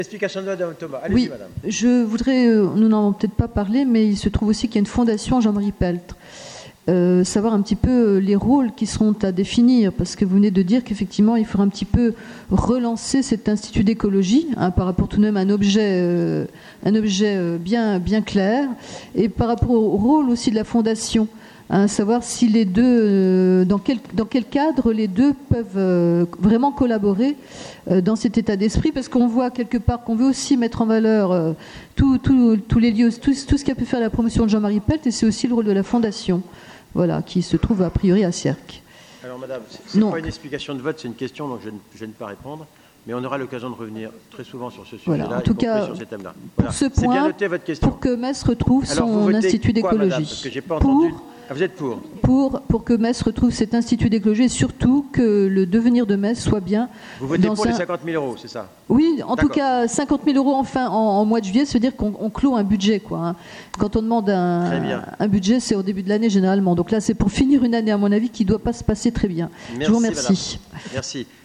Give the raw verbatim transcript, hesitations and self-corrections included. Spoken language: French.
Explication de vote, Madame Thomas. Allez-y, Oui, madame. je voudrais, euh, nous n'en avons peut-être pas parlé, mais il se trouve aussi qu'il y a une fondation Jean-Marie Peltre. Euh, savoir un petit peu les rôles qui seront à définir, parce que vous venez de dire qu'effectivement il faudra un petit peu relancer cet institut d'écologie, hein, par rapport tout de même à un objet, euh, un objet euh, bien, bien clair, et par rapport au rôle aussi de la fondation, hein, savoir si les deux, euh, dans, quel, dans quel cadre les deux peuvent euh, vraiment collaborer euh, dans cet état d'esprit, parce qu'on voit quelque part qu'on veut aussi mettre en valeur euh, tous tout, tout les lieux, tout, tout ce qui a pu faire la promotion de Jean-Marie Peltre, et c'est aussi le rôle de la fondation. Voilà, qui se trouve a priori à Sierck. Alors, madame, ce n'est pas une explication de vote, c'est une question, donc je ne, je ne vais pas répondre. Mais on aura l'occasion de revenir très souvent sur ce sujet-là, voilà, en tout cas, sur ces thèmes-là. Pour voilà. ce point, bien noté, votre question. pour que Metz retrouve Alors, son institut d'écologie. Pour, ah, vous êtes pour pour Pour que Metz retrouve cet institut d'écologie et surtout que le devenir de Metz soit bien. Vous votez dans pour un... les cinquante mille euros, c'est ça? Oui, en tout cas, cinquante mille euros en, fin, en, en mois de juillet, ça veut dire qu'on clôt un budget, quoi, hein. Quand on demande un, un budget, c'est au début de l'année généralement. Donc là, c'est pour finir une année, à mon avis, qui ne doit pas se passer très bien. Merci, je vous remercie. Madame. Merci.